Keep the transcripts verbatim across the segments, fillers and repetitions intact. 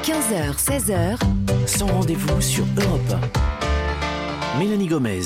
quinze heures, seize heures, Sans rendez-vous sur Europe un. Mélanie Gomez.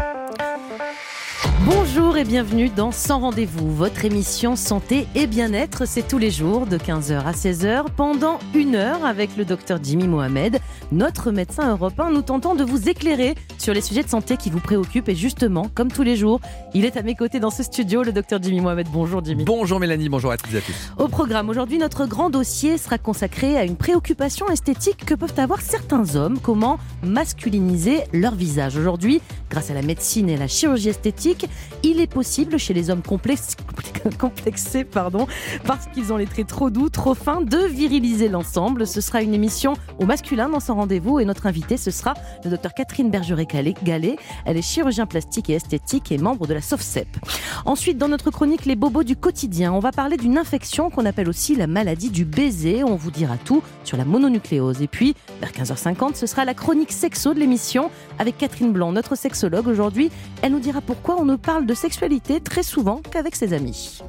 Bonjour et bienvenue dans Sans rendez-vous, votre émission santé et bien-être. C'est tous les jours de quinze heures à seize heures pendant une heure avec le docteur Jimmy Mohamed, notre médecin européen. Nous tentons de vous éclairer sur les sujets de santé qui vous préoccupent et justement, comme tous les jours, il est à mes côtés dans ce studio, le docteur Jimmy Mohamed. Bonjour Jimmy. Bonjour Mélanie, bonjour à toutes et à tous. Au programme aujourd'hui, notre grand dossier sera consacré à une préoccupation esthétique que peuvent avoir certains hommes. Comment masculiniser leur visage. Aujourd'hui, grâce à la médecine et la chirurgie esthétique, il est possible chez les hommes complexes, complexés pardon, parce qu'ils ont les traits trop doux, trop fins, de viriliser l'ensemble. Ce sera une émission au masculin dans son rendez-vous et notre invitée, ce sera le docteur Catherine Bergeret-Gallet. Elle est chirurgien plastique et esthétique et membre de la SOFCEP. Ensuite, dans notre chronique Les bobos du quotidien, on va parler d'une infection qu'on appelle aussi la maladie du baiser. On vous dira tout sur la mononucléose. Et puis, vers quinze heures cinquante, ce sera la chronique sexo de l'émission avec Catherine Blanc, notre sexologue. Aujourd'hui, elle nous dira pourquoi on ne parle de sexualité très souvent qu'avec ses amis.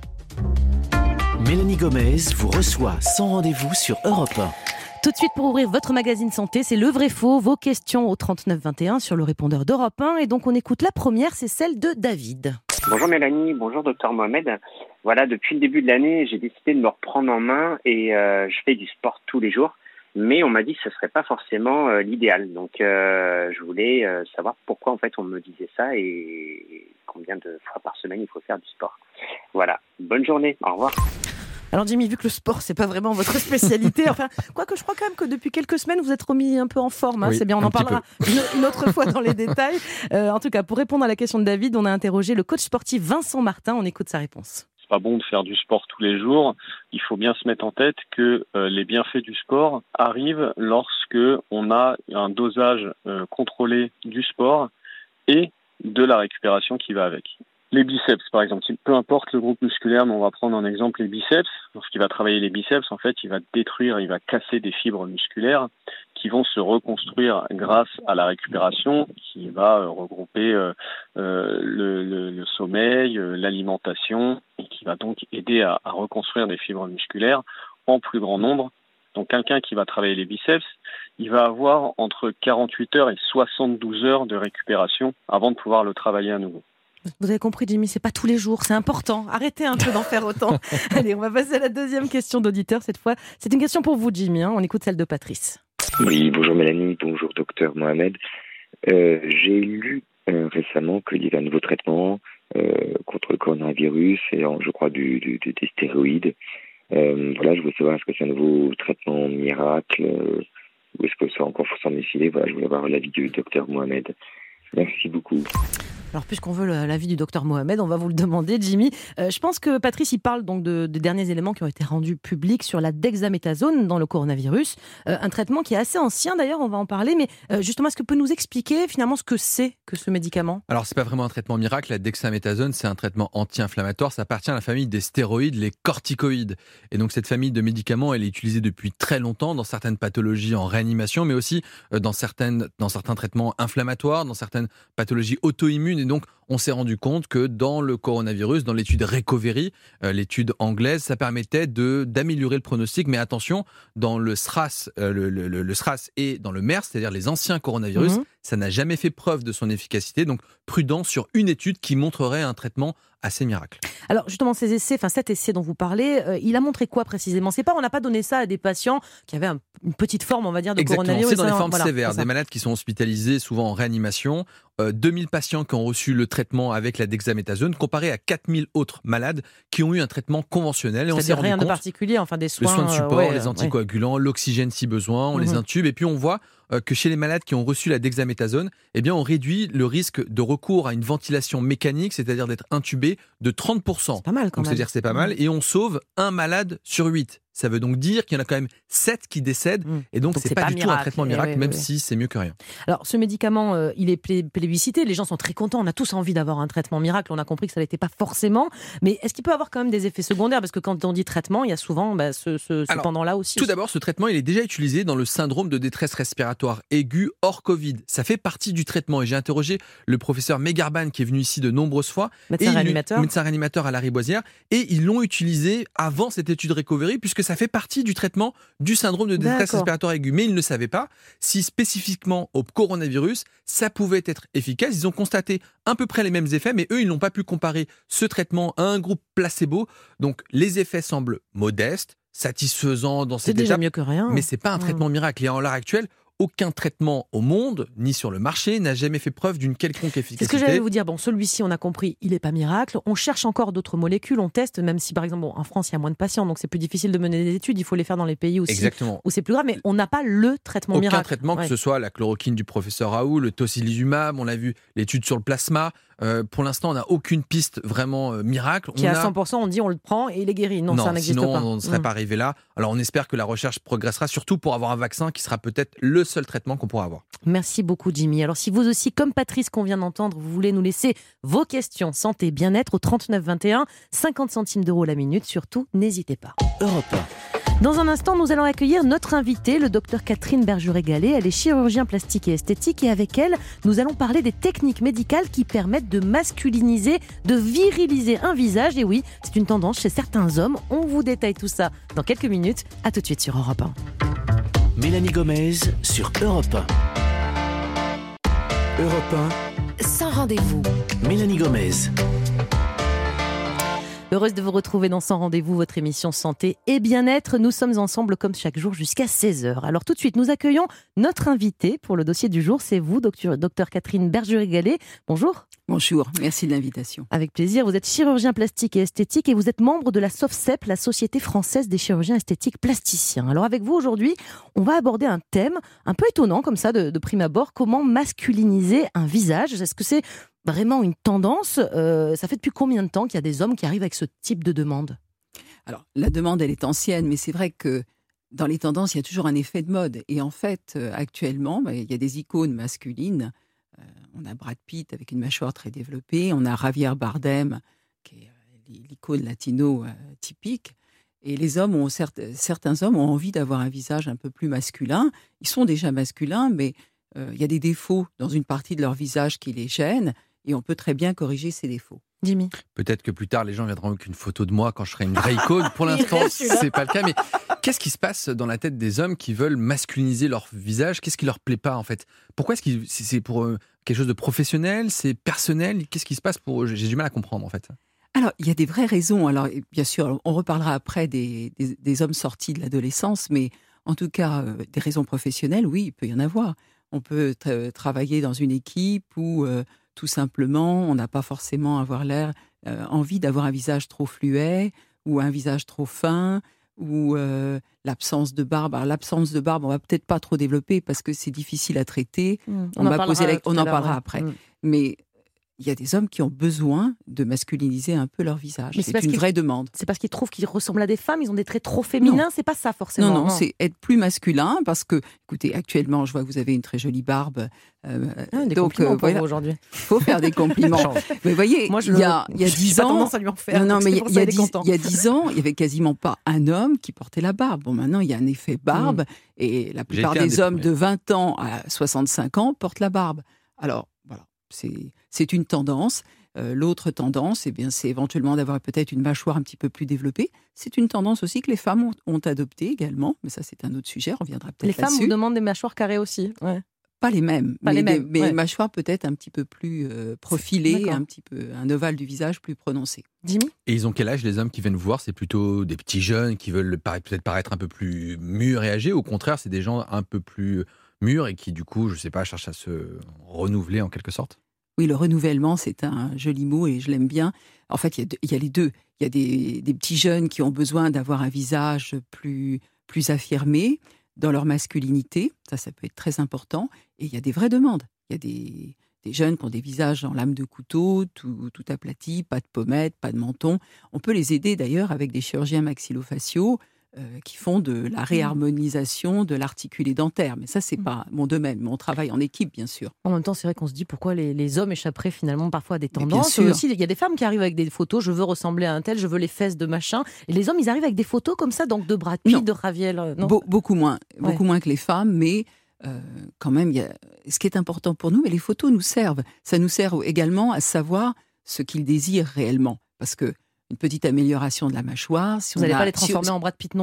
Mélanie Gomez vous reçoit Sans rendez-vous sur Europe un. Tout de suite, pour ouvrir votre magazine santé, c'est le vrai-faux, vos questions au trente-neuf vingt et un sur le répondeur d'Europe un. Et donc, on écoute la première, c'est celle de David. Bonjour Mélanie, bonjour docteur Mohamed. Voilà, depuis le début de l'année, j'ai décidé de me reprendre en main et euh, je fais du sport tous les jours. Mais on m'a dit que ce ne serait pas forcément euh, l'idéal. Donc, euh, je voulais euh, savoir pourquoi en fait on me disait ça et combien de fois par semaine il faut faire du sport. Voilà, bonne journée, au revoir. Alors Jimmy, vu que le sport, c'est pas vraiment votre spécialité, enfin, quoique je crois quand même que depuis quelques semaines, vous êtes remis un peu en forme. Hein, oui, c'est bien, on en parlera une, une autre fois dans les détails. Euh, en tout cas, pour répondre à la question de David, on a interrogé le coach sportif Vincent Martin. On écoute sa réponse. C'est pas bon de faire du sport tous les jours. Il faut bien se mettre en tête que euh, les bienfaits du sport arrivent lorsque on a un dosage euh, contrôlé du sport et de la récupération qui va avec. Les biceps, par exemple, peu importe le groupe musculaire, mais on va prendre un exemple, les biceps. Lorsqu'il va travailler les biceps, en fait, il va détruire, il va casser des fibres musculaires qui vont se reconstruire grâce à la récupération, qui va euh, regrouper euh, euh, le, le, le sommeil, euh, l'alimentation, et qui va donc aider à, à reconstruire des fibres musculaires en plus grand nombre. Donc quelqu'un qui va travailler les biceps, il va avoir entre quarante-huit heures et soixante-douze heures de récupération avant de pouvoir le travailler à nouveau. Vous avez compris, Jimmy, c'est pas tous les jours, c'est important. Arrêtez un peu d'en faire autant. Allez, on va passer à la deuxième question d'auditeur. Cette fois, c'est une question pour vous, Jimmy. Hein. On écoute celle de Patrice. Oui, bonjour Mélanie, bonjour docteur Mohamed. Euh, j'ai lu euh, récemment qu'il y avait un nouveau traitement euh, contre le coronavirus et en, je crois du, du, du, des stéroïdes. Euh, voilà, je voulais savoir est-ce que c'est un nouveau traitement miracle euh, ou est-ce que ça encore faut s'en méfier. Voilà, je voulais avoir l'avis du docteur Mohamed. Merci beaucoup. Alors, puisqu'on veut l'avis du docteur Mohamed, on va vous le demander, Jimmy. Euh, je pense que Patrice, il parle donc de, de derniers éléments qui ont été rendus publics sur la dexaméthasone dans le coronavirus. Euh, un traitement qui est assez ancien, d'ailleurs, on va en parler. Mais euh, justement, est-ce que vous pouvez nous expliquer finalement ce que c'est que ce médicament ? Alors, c'est pas vraiment un traitement miracle. La dexaméthasone, c'est un traitement anti-inflammatoire. Ça appartient à la famille des stéroïdes, les corticoïdes. Et donc, cette famille de médicaments, elle est utilisée depuis très longtemps dans certaines pathologies en réanimation, mais aussi dans, certaines, dans certains traitements inflammatoires, dans certaines pathologies auto-immunes. Et donc, on s'est rendu compte que dans le coronavirus, dans l'étude Recovery, euh, l'étude anglaise, ça permettait de, d'améliorer le pronostic. Mais attention, dans le SRAS, euh, le, le, le SRAS et dans le MERS, c'est-à-dire les anciens coronavirus, mmh. ça n'a jamais fait preuve de son efficacité. Donc, prudent sur une étude qui montrerait un traitement assez miracle. Alors justement, ces essais, enfin cet essai dont vous parlez, euh, il a montré quoi précisément ? C'est pas, on n'a pas donné ça à des patients qui avaient un, une petite forme, on va dire, de Exactement, coronavirus. C'est dans les hein, formes voilà, sévères, des malades qui sont hospitalisés souvent en réanimation. Euh, deux mille patients qui ont reçu le traitement avec la dexaméthasone, comparé à quatre mille autres malades qui ont eu un traitement conventionnel. Et on s'est rendu rien compte, de particulier, enfin des soins, le soin de support, euh, ouais, les anticoagulants, ouais. l'oxygène si besoin, on mmh. les intube et puis on voit que chez les malades qui ont reçu la dexaméthasone, eh bien on réduit le risque de recours à une ventilation mécanique, c'est-à-dire d'être intubé, de trente pour cent. C'est pas mal quand donc, même. C'est-à-dire que c'est pas mal. Et on sauve un malade sur huit. Ça veut donc dire qu'il y en a quand même sept qui décèdent. Mmh. Et donc, donc c'est, c'est pas, pas du miracle. tout un traitement miracle, oui, même oui. si c'est mieux que rien. Alors, ce médicament, euh, il est plébiscité. Les gens sont très contents. On a tous envie d'avoir un traitement miracle. On a compris que ça n'était pas forcément. Mais est-ce qu'il peut avoir quand même des effets secondaires ? Parce que quand on dit traitement, il y a souvent bah, ce, ce, ce Alors, pendant-là aussi. Tout d'abord, ce traitement, il est déjà utilisé dans le syndrome de détresse respiratoire aiguë hors Covid. Ça fait partie du traitement. Et j'ai interrogé le professeur Megarban, qui est venu ici de nombreuses fois. Médecin et réanimateur. Médecin réanimateur à la Riboisière. Et ils l'ont utilisé avant cette étude Recovery, puisque ça ça fait partie du traitement du syndrome de détresse D'accord. respiratoire aiguë. Mais ils ne savaient pas si spécifiquement au coronavirus, ça pouvait être efficace. Ils ont constaté à peu près les mêmes effets, mais eux, ils n'ont pas pu comparer ce traitement à un groupe placebo. Donc, les effets semblent modestes, satisfaisants dans C'est cette déjà étape, mieux que rien. mais c'est pas un traitement miracle. Et en l'heure actuelle, aucun traitement au monde, ni sur le marché, n'a jamais fait preuve d'une quelconque C'est efficacité. ce que j'allais vous dire. Bon, celui-ci, on a compris, il n'est pas miracle. On cherche encore d'autres molécules, on teste, même si, par exemple, bon, en France, il y a moins de patients, donc c'est plus difficile de mener des études. Il faut les faire dans les pays aussi Exactement. où c'est plus grave, mais on n'a pas le traitement Aucun miracle. traitement, Ouais. que ce soit la chloroquine du professeur Raoult, le tocilizumab, on l'a vu, l'étude sur le plasma. Euh, pour l'instant, on n'a aucune piste vraiment euh, miracle. Qui on à a... cent pour cent, on dit on le prend et il est guéri. Non, ça n'existe sinon pas. on ne serait Mm. pas arrivé là. Alors on espère que la recherche progressera, surtout pour avoir un vaccin qui sera peut-être le seul traitement qu'on pourra avoir. Merci beaucoup, Jimmy. Alors, si vous aussi, comme Patrice qu'on vient d'entendre, vous voulez nous laisser vos questions santé, bien-être au trente-neuf vingt et un, cinquante centimes d'euros la minute, surtout, n'hésitez pas. Europe un. Dans un instant, nous allons accueillir notre invitée, le docteur Catherine Bergeret-Gallet. Elle est chirurgien plastique et esthétique et avec elle, nous allons parler des techniques médicales qui permettent de masculiniser, de viriliser un visage. Et oui, c'est une tendance chez certains hommes. On vous détaille tout ça dans quelques minutes. À tout de suite sur Europe un. Mélanie Gomez sur Europe un. Europe un, Sans rendez-vous. Mélanie Gomez. Heureuse de vous retrouver dans Sans Rendez-vous, votre émission santé et bien-être. Nous sommes ensemble comme chaque jour jusqu'à seize heures. Alors tout de suite, nous accueillons notre invitée pour le dossier du jour. C'est vous, docteur, docteur Catherine Bergeret-Gallet. Bonjour. Bonjour, merci de l'invitation. Avec plaisir. Vous êtes chirurgien plastique et esthétique et vous êtes membre de la SOFCEP, la Société française des chirurgiens esthétiques plasticiens. Alors avec vous aujourd'hui, on va aborder un thème un peu étonnant comme ça de, de prime abord. Comment masculiniser un visage ? Est-ce que c'est vraiment une tendance ? euh, Ça fait depuis combien de temps qu'il y a des hommes qui arrivent avec ce type de demande ? Alors, la demande, elle est ancienne, mais c'est vrai que dans les tendances, il y a toujours un effet de mode. Et en fait, euh, actuellement, bah, il y a des icônes masculines. Euh, on a Brad Pitt avec une mâchoire très développée. On a Javier Bardem, qui est euh, l'icône latino euh, typique. Et les hommes ont, certes, certains hommes ont envie d'avoir un visage un peu plus masculin. Ils sont déjà masculins, mais euh, il y a des défauts dans une partie de leur visage qui les gênent. Et on peut très bien corriger ces défauts. Jimmy. Peut-être que plus tard, les gens viendront avec une photo de moi quand je serai une vraie icône. Pour Il l'instant, reste celui-là. c'est pas le cas. Mais qu'est-ce qui se passe dans la tête des hommes qui veulent masculiniser leur visage ? Qu'est-ce qui leur plaît pas en fait ? Pourquoi est-ce que c'est pour euh, quelque chose de professionnel ? C'est personnel ? Qu'est-ce qui se passe pour eux ? J'ai du mal à comprendre en fait. Alors, il y a des vraies raisons. Alors, bien sûr, on reparlera après des, des, des hommes sortis de l'adolescence, mais en tout cas, euh, des raisons professionnelles, oui, il peut y en avoir. On peut tra- travailler dans une équipe où, euh, tout simplement, on n'a pas forcément avoir l'air, euh, envie d'avoir un visage trop fluet ou un visage trop fin ou euh, l'absence de barbe. Alors, l'absence de barbe, on va peut-être pas trop développer parce que c'est difficile à traiter. Mmh. On, va poser la- tout on à en l'heure, parlera ouais. après. Mmh. Mais il y a des hommes qui ont besoin de masculiniser un peu leur visage. Mais c'est C'est parce une qu'ils- vraie demande. C'est parce qu'ils trouvent qu'ils ressemblent à des femmes, ils ont des traits trop féminins, c'est pas ça forcément. Non, non, c'est être plus masculin parce que, écoutez, actuellement, je vois que vous avez une très jolie barbe. euh, Ah, des donc, compliments euh, pour voilà, vous aujourd'hui. il faut faire des compliments. Mais vous voyez, Moi, je il y a, le- il y a j'ai dix pas ans, tendance à lui en faire. non, non, donc mais c'est il pour y, ça a qu'il est dix, content. il y a dix ans, il y avait quasiment pas un homme qui portait la barbe. Bon, maintenant, il y a un effet barbe et la plupart été un des des hommes premiers. de vingt ans à soixante-cinq ans portent la barbe. Alors, voilà, c'est, c'est une tendance. Euh, l'autre tendance, eh bien, c'est éventuellement d'avoir peut-être une mâchoire un petit peu plus développée. C'est une tendance aussi que les femmes ont, ont adoptée également, mais ça, c'est un autre sujet, on reviendra peut-être Les femmes là-dessus. vous demandent des mâchoires carrées aussi. Ouais. Pas les mêmes, Pas mais, les des- mêmes, mais ouais. une mâchoire peut-être un petit peu plus euh, profilée, D'accord. un petit peu un ovale du visage plus prononcé. Jimmy ? Et ils ont quel âge les hommes qui viennent vous voir ? C'est plutôt des petits jeunes qui veulent paraître- peut-être paraître un peu plus mûrs et âgés. Au contraire, c'est des gens un peu plus mûrs et qui, du coup, je sais pas, cherchent à se renouveler en quelque sorte. Oui, le renouvellement, c'est un joli mot et je l'aime bien. En fait, il y a, deux- il y a les deux. Il y a des, des petits jeunes qui ont besoin d'avoir un visage plus, plus affirmé dans leur masculinité. Ça, ça peut être très important. Et il y a des vraies demandes. Il y a des, des jeunes qui ont des visages en lame de couteau, tout, tout aplati, pas de pommettes, pas de menton. On peut les aider d'ailleurs avec des chirurgiens maxillofaciaux euh, qui font de la réharmonisation de l'articulé dentaire. Mais ça, c'est Mm. pas mon domaine. Mais on travaille en équipe, bien sûr. En même temps, c'est vrai qu'on se dit pourquoi les, les hommes échapperaient finalement parfois à des Mais bien tendances. sûr. Aussi, il y a des femmes qui arrivent avec des photos, je veux ressembler à un tel, je veux les fesses de machin. Et les hommes, ils arrivent avec des photos comme ça, donc de Brad Pitt, Non. de Javier. euh, Non. Be- beaucoup moins, Ouais. beaucoup moins que les femmes, mais euh, quand même, il y a, ce qui est important pour nous, mais les photos nous servent. Ça nous sert également à savoir ce qu'ils désirent réellement, parce que une petite amélioration de la mâchoire, si Vous on n'allez a- pas les si- transformer en Brad Pitt non plus.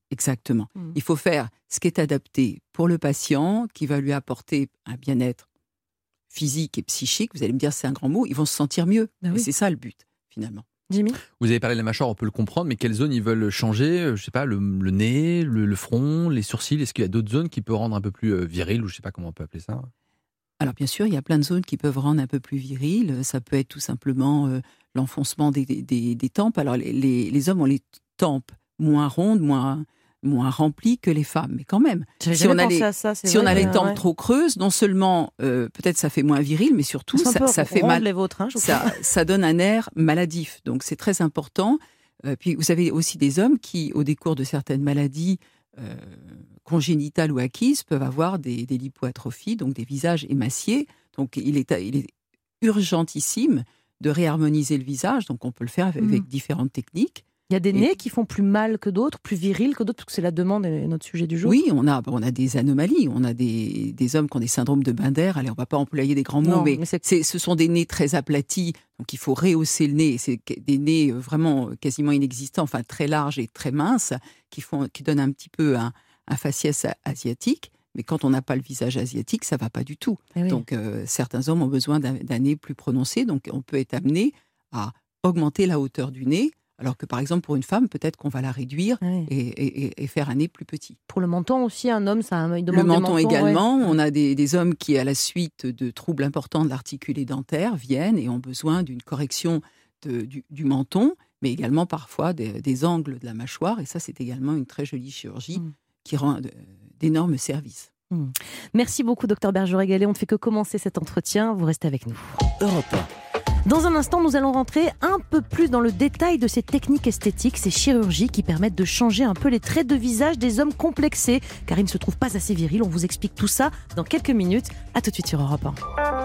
Exactement. Mmh. Il faut faire ce qui est adapté pour le patient, qui va lui apporter un bien-être physique et psychique. Vous allez me dire, c'est un grand mot, ils vont se sentir mieux. Ah oui. Et c'est ça le but, finalement. Jimmy ? Vous avez parlé de la mâchoire, on peut le comprendre, mais quelles zones ils veulent changer ? Je sais pas, le, le nez, le, le front, les sourcils. Est-ce qu'il y a d'autres zones qui peuvent rendre un peu plus euh, viril, ou je sais pas comment on peut appeler ça ? Alors bien sûr, il y a plein de zones qui peuvent rendre un peu plus viril. Ça peut être tout simplement euh, l'enfoncement des, des, des tempes. Alors les, les, les hommes ont les tempes moins rondes, moins, moins remplies que les femmes, mais quand même. J'avais Si jamais on a pensé les, à ça, c'est si vrai, on a les euh, tempes ouais. trop creuses, non seulement euh, peut-être ça fait moins viril, mais surtout C'est un ça, peu ça fait ronde, mal. les vôtres, hein, je Ça, ça donne un air maladif. Donc c'est très important. Euh, puis vous avez aussi des hommes qui, au décours de certaines maladies euh, congénitales ou acquises, peuvent avoir des, des lipoatrophies, donc des visages émaciés. Donc il est, il est urgentissime de réharmoniser le visage. Donc on peut le faire avec, Mmh. avec différentes techniques. Il y a des Et- nez qui font plus mal que d'autres, plus virils que d'autres, parce que c'est la demande et notre sujet du jour. Oui, on a, on a des anomalies. On a des, des hommes qui ont des syndromes de Binder. Allez, on ne va pas employer des grands mots, Non, mais, mais c'est- c'est, ce sont des nez très aplatis. Donc il faut rehausser le nez. C'est que- des nez vraiment quasiment inexistants, enfin très larges et très minces, qui, font, qui donnent un petit peu un, un faciès asiatique. Mais quand on n'a pas le visage asiatique, ça ne va pas du tout. Eh oui. Donc euh, certains hommes ont besoin d'un, d'un nez plus prononcé. Donc on peut être amené à augmenter la hauteur du nez. Alors que par exemple pour une femme, peut-être qu'on va la réduire Ah oui. et, et- et faire un nez plus petit. Pour le menton aussi, un homme, ça il Le demande des menton mentons, également. ouais. On a des, des hommes qui, à la suite de troubles importants de l'articulé dentaire, viennent et ont besoin d'une correction de- du, du menton, mais également parfois des, des angles de la mâchoire. Et ça, c'est également une très jolie chirurgie Mm. qui rend de- d'énormes services. Merci beaucoup, docteur Bergerot-Gallet. On ne fait que commencer cet entretien. Vous restez avec nous. Europe un. Dans un instant, nous allons rentrer un peu plus dans le détail de ces techniques esthétiques, ces chirurgies qui permettent de changer un peu les traits de visage des hommes complexés, car ils ne se trouvent pas assez virils. On vous explique tout ça dans quelques minutes. À tout de suite sur Europe un.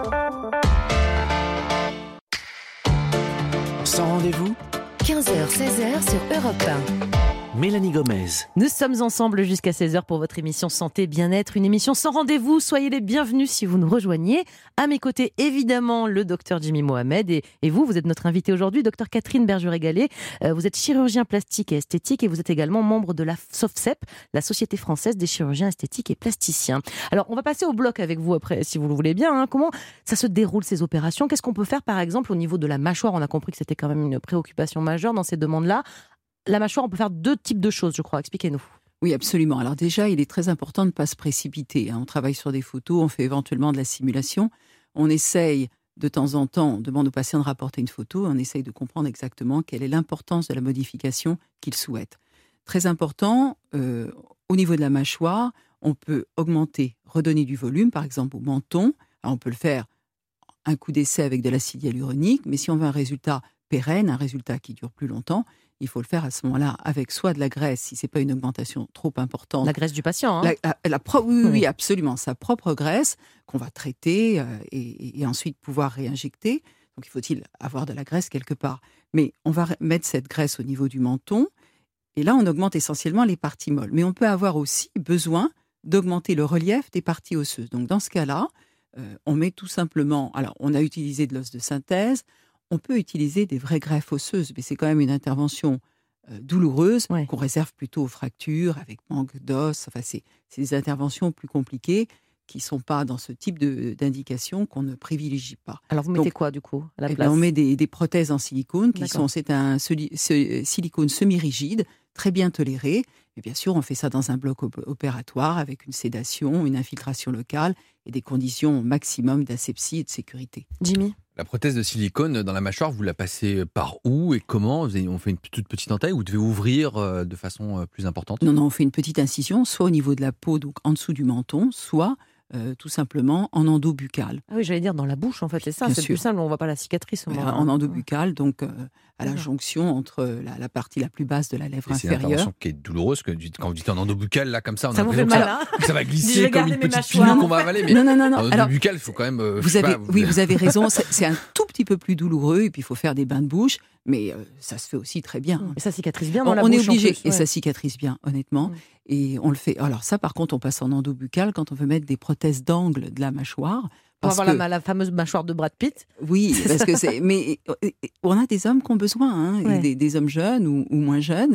Sans rendez-vous, quinze heures seize heures sur Europe un. Mélanie Gomez. Nous sommes ensemble jusqu'à seize heures pour votre émission Santé Bien-être, une émission sans rendez-vous. Soyez les bienvenus si vous nous rejoignez. À mes côtés, évidemment, le docteur Jimmy Mohamed. Et, et vous, vous êtes notre invité aujourd'hui, docteur Catherine Bergerot-Gallet. Euh, vous êtes chirurgien plastique et esthétique et vous êtes également membre de la SOFCEP, la Société française des chirurgiens esthétiques et plasticiens. Alors, on va passer au bloc avec vous après, si vous le voulez bien. hein. Comment ça se déroule, ces opérations ? Qu'est-ce qu'on peut faire, par exemple, au niveau de la mâchoire ? On a compris que c'était quand même une préoccupation majeure dans ces demandes-là. La mâchoire, on peut faire deux types de choses, je crois. Expliquez-nous. Oui, absolument. Alors déjà, il est très important de ne pas se précipiter. hein. On travaille sur des photos, on fait éventuellement de la simulation. On essaye de temps en temps, on demande aux patients de rapporter une photo, on essaye de comprendre exactement quelle est l'importance de la modification qu'ils souhaitent. Très important, euh, au niveau de la mâchoire, on peut augmenter, redonner du volume, par exemple au menton. Alors, on peut le faire un coup d'essai avec de l'acide hyaluronique, mais si on veut un résultat pérenne, un résultat qui dure plus longtemps, il faut le faire à ce moment-là avec soit de la graisse, si ce n'est pas une augmentation trop importante. La graisse du patient. Hein. La, la, la pro- oui, oui, Oui. oui, absolument. Sa propre graisse qu'on va traiter euh, et, et ensuite pouvoir réinjecter. Donc, il faut-il avoir de la graisse quelque part. Mais on va mettre cette graisse au niveau du menton. Et là, on augmente essentiellement les parties molles. Mais on peut avoir aussi besoin d'augmenter le relief des parties osseuses. Donc, dans ce cas-là, euh, on met tout simplement... Alors, on a utilisé de l'os de synthèse. On peut utiliser des vraies greffes osseuses, mais c'est quand même une intervention euh, douloureuse Ouais. qu'on réserve plutôt aux fractures, avec manque d'os. Enfin, c'est, c'est des interventions plus compliquées qui ne sont pas dans ce type de, d'indication qu'on ne privilégie pas. Alors, vous mettez Donc, quoi, du coup, à la Eh place ben, on met des, des prothèses en silicone, qui D'accord. sont, c'est un soli- ce- silicone semi-rigide, très bien toléré. Et bien sûr, on fait ça dans un bloc op- opératoire avec une sédation, une infiltration locale et des conditions au maximum d'asepsie et de sécurité. Jimmy ? La prothèse de silicone dans la mâchoire, vous la passez par où et comment ? Vous avez- On fait une toute petite entaille ou vous devez ouvrir euh, de façon euh, plus importante ? Non, non, on fait une petite incision, soit au niveau de la peau, donc en dessous du menton, soit euh, tout simplement en endobuccal. Ah oui, j'allais dire dans la bouche, en fait, c'est ça. Bien C'est sûr. plus simple, on ne voit pas la cicatrice au Ouais, moment. en endobuccal, donc euh, à la D'accord. jonction entre la, la partie la plus basse de la lèvre Et c'est une inférieure. intervention qui est douloureuse, que quand vous dites un endobuccal, là, comme ça, on a Ça vous fait l'impression que mal, ça, hein ? que ça va Je vais glisser comme garder une mes petite mâchoires. pilule qu'on va avaler. Mais Non, non, non, non. un Alors, endobucal, il faut quand même... euh, je vous sais avez, pas, oui, vous avez raison, c'est, c'est un tout petit peu plus douloureux, et puis il faut faire des bains de bouche, mais euh, ça se fait aussi très bien. Mais ça cicatrise bien dans On, la on bouche. est obligé, en plus, et ouais. ça cicatrise bien, honnêtement. Mm. Et on le fait. Alors ça, par contre, on passe en endobuccal quand on veut mettre des prothèses d'angle de la mâchoire. Pour Parce avoir que, la, la fameuse mâchoire de Brad Pitt. oui, C'est parce ça. que c'est. Mais on a des hommes qui ont besoin, hein, et Ouais. des, des hommes jeunes ou, ou moins jeunes. Et,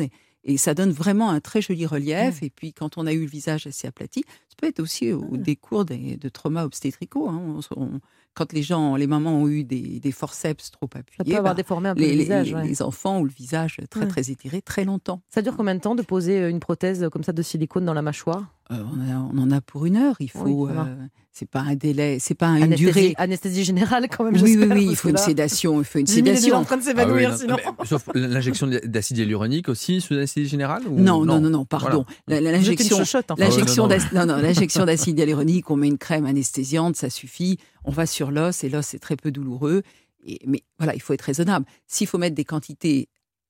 Et ça donne vraiment un très joli relief. Mmh. Et puis, quand on a eu le visage assez aplati, ça peut être aussi au Mmh. décours des, de traumas obstétricaux. Hein. On- on- quand les gens, les mamans ont eu des, des forceps trop Ça appuyés, peut avoir bah, déformé un peu les, le les- visage. les- ouais. les enfants ont le visage très, Ouais. très étiré très longtemps. Ça dure combien de temps de poser une prothèse comme ça de silicone dans la mâchoire? Euh, on, a- on en a pour une heure. Il faut. Oui, ça va. euh, c'est pas un délai, c'est pas une Anesthésie, durée. anesthésie générale quand même, Oui, oui, j'espère, oui. Il parce faut que une là, sédation. Il faut une Jimmy, il est déjà sédation. en train de Ah oui, s'évanouir non, sinon. mais sauf l'injection d'acide hyaluronique aussi sous anesthésie générale ou... Non, non, non, non, pardon. La- la- Vous êtes une L'injection, chochotte, enfin. l'injection, Ah ouais, non, d'ac- non, non, l'injection d'acide hyaluronique, on met une crème anesthésiante, ça suffit. On va sur l'os et l'os est très peu douloureux. Et, mais voilà, il faut être raisonnable. S'il faut mettre des quantités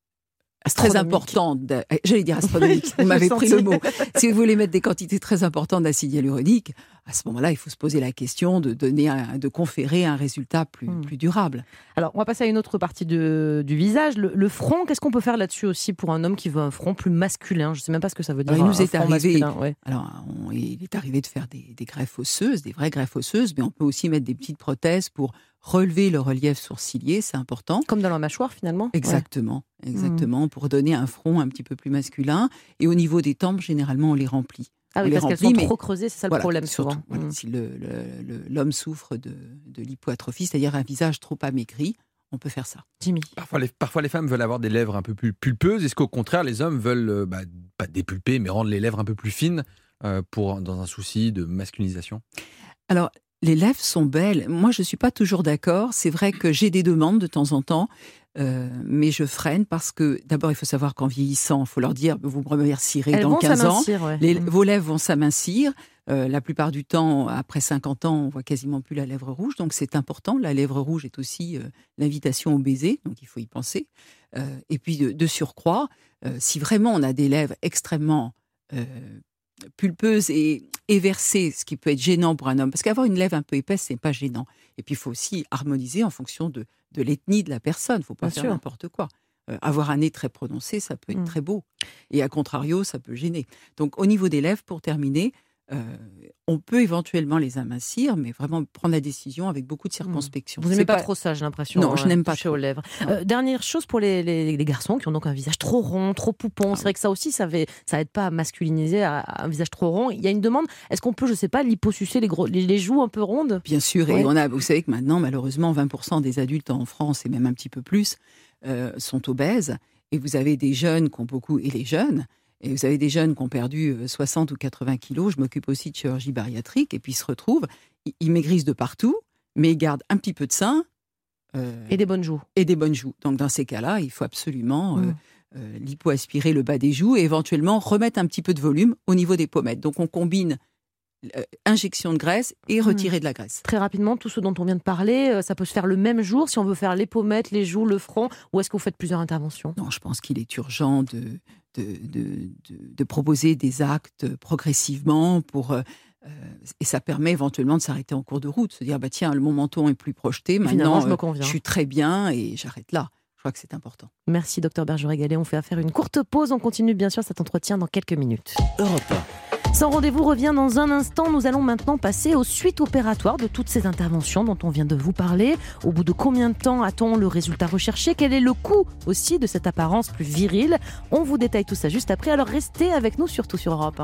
très Astronomique. importantes, de- eh, j'allais dire astronomique, Oui, vous m'avez j'ai pris senti. le mot. Si vous voulez mettre des quantités très importantes d'acide hyaluronique, à ce moment-là, il faut se poser la question de donner, un- de conférer un résultat plus, Hmm. plus durable. Alors, on va passer à une autre partie de- du visage, le, le front. Qu'est-ce qu'on peut faire là-dessus aussi pour un homme qui veut un front plus masculin? Je ne sais même pas ce que ça veut dire. Alors, il nous un est front arrivé- masculin, ouais. Alors, on- il est arrivé de faire des, des greffes osseuses, des vraies greffes osseuses, mais on peut aussi mettre des petites prothèses pour relever le relief sourcilier, c'est important. Comme dans la mâchoire finalement. Exactement, exactement, pour donner un front un petit peu plus masculin. Et au niveau des tempes, généralement, on les remplit. Ah On oui, les parce qu'elles remplit, sont mais- trop creusées, c'est ça le Voilà, problème surtout, souvent. voilà, Mm. si le- le- le- l'homme souffre de, de l'hypoatrophie, c'est-à-dire un visage trop amaigri, on peut faire ça. Jimmy. Parfois les, parfois, les femmes veulent avoir des lèvres un peu plus pulpeuses. Est-ce qu'au contraire, les hommes veulent, euh, bah, pas dépulper, mais rendre les lèvres un peu plus fines euh, pour, dans un souci de masculinisation? Alors, les lèvres sont belles. Moi, je ne suis pas toujours d'accord. C'est vrai que j'ai des demandes de temps en temps, euh, mais je freine parce que, d'abord, il faut savoir qu'en vieillissant, il faut leur dire, vous me remercierez Elles dans vont quinze ans. s'amincir, ouais. Les, Mm. vos lèvres vont s'amincir. Euh, la plupart du temps, après cinquante ans, on voit quasiment plus la lèvre rouge. Donc, c'est important. La lèvre rouge est aussi euh, l'invitation au baiser. Donc, il faut y penser. Euh, et puis, de, de surcroît, euh, si vraiment on a des lèvres extrêmement euh, pulpeuses et éversées, ce qui peut être gênant pour un homme, parce qu'avoir une lèvre un peu épaisse, c'est pas gênant. Et puis, il faut aussi harmoniser en fonction de, de l'ethnie de la personne. Il ne faut pas Bien faire sûr. n'importe quoi. Euh, avoir un nez très prononcé, ça peut être Mm. très beau. Et à contrario, ça peut gêner. Donc, au niveau des lèvres, pour terminer, euh, on peut éventuellement les amincir, mais vraiment prendre la décision avec beaucoup de circonspection. Vous n'aimez C'est pas, trop ça, j'ai l'impression. Non, je hein, n'aime pas toucher trop. aux lèvres. Non. Euh, dernière chose pour les, les- les garçons qui ont donc un visage trop rond, trop poupon. Ah C'est vrai que ça aussi, ça, fait, ça aide pas à masculiniser à, à un visage trop rond. Il y a une demande. Est-ce qu'on peut, je sais pas, liposucer les, gros, les, les joues un peu rondes? Bien sûr, Ouais. et on a, vous savez que maintenant, malheureusement, vingt pour cent des adultes en France, et même un petit peu plus, euh, sont obèses. Et vous avez des jeunes qui ont beaucoup, et les jeunes, et vous avez des jeunes qui ont perdu euh, soixante ou quatre-vingts kilos. Je m'occupe aussi de chirurgie bariatrique, et puis ils se retrouvent, ils, ils maigrissent de partout, mais ils gardent un petit peu de sein euh, Et des bonnes joues. et des bonnes joues. Donc dans ces cas-là, il faut absolument euh, Mm. euh, lipo-aspirer le bas des joues et éventuellement remettre un petit peu de volume au niveau des pommettes. Donc on combine euh, injection de graisse et retirer de la graisse. Très rapidement, tout ce dont on vient de parler, euh, ça peut se faire le même jour si on veut faire les pommettes, les joues, le front, ou est-ce que vous faites plusieurs interventions? Non, je pense qu'il est urgent de, de, de, de- de proposer des actes progressivement pour, euh, euh, et ça permet éventuellement de s'arrêter en cours de route, se dire bah tiens, le mon menton est plus projeté, Finalement, maintenant je me euh, conviens. je suis très bien et j'arrête là. Je crois que c'est important. Merci, docteur Bergeret-Gallet. On fait faire une courte pause. On continue bien sûr cet entretien dans quelques minutes. Europe un. Sans rendez-vous revient dans un instant. Nous allons maintenant passer aux suites opératoires de toutes ces interventions dont on vient de vous parler. Au bout de combien de temps a-t-on le résultat recherché? Quel est le coût aussi de cette apparence plus virile? On vous détaille tout ça juste après. Alors restez avec nous, surtout sur Europe un.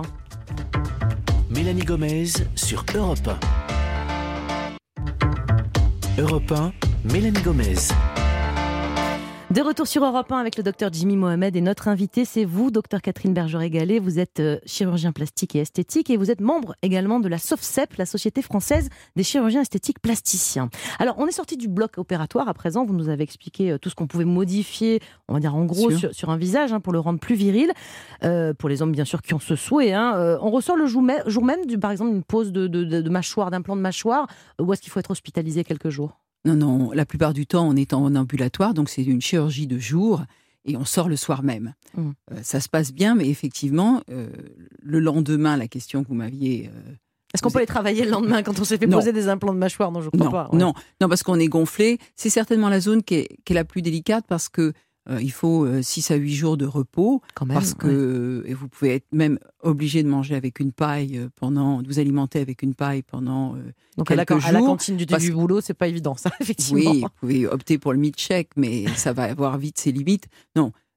Mélanie Gomez sur Europe un. Europe un, Mélanie Gomez. De retour sur Europe un avec le docteur Jimmy Mohamed et notre invité, c'est vous, docteur Catherine Bergeret-Gallet. Vous êtes euh, chirurgien plastique et esthétique et vous êtes membre également de la SOFCEP, la Société française des chirurgiens esthétiques plasticiens. Alors, on est sorti du bloc opératoire à présent. Vous nous avez expliqué euh, tout ce qu'on pouvait modifier, on va dire en gros, Sûr. sur, sur un visage hein, pour le rendre plus viril. Euh, pour les hommes, bien sûr, qui ont ce souhait. Hein. Euh, on ressort le jour même, jour même du, par exemple, une pose de, de, de, de mâchoire, d'implant de mâchoire, ou est-ce qu'il faut être hospitalisé quelques jours? Non, non, la plupart du temps, on est en ambulatoire, donc c'est une chirurgie de jour et on sort le soir même. Mm. Euh, ça se passe bien, mais effectivement, euh, le lendemain, la question que vous m'aviez... euh, Est-ce qu'on Vous peut êtes- les travailler le lendemain quand on s'est fait Non. poser des implants de mâchoire? Non, je crois non, pas. ouais. non, non, parce qu'on est gonflé. C'est certainement la zone qui est, qui est la plus délicate parce que euh, il faut euh, six à huit jours de repos, Quand même, parce ouais. que et vous pouvez être même obligé de manger avec une paille euh, pendant, de vous alimenter avec une paille pendant. euh, Donc à la, quelques à la jours, cantine du parce début du que- boulot, c'est pas évident, ça, effectivement. oui, vous pouvez opter pour le milkshake, mais ça va avoir vite ses limites. Non,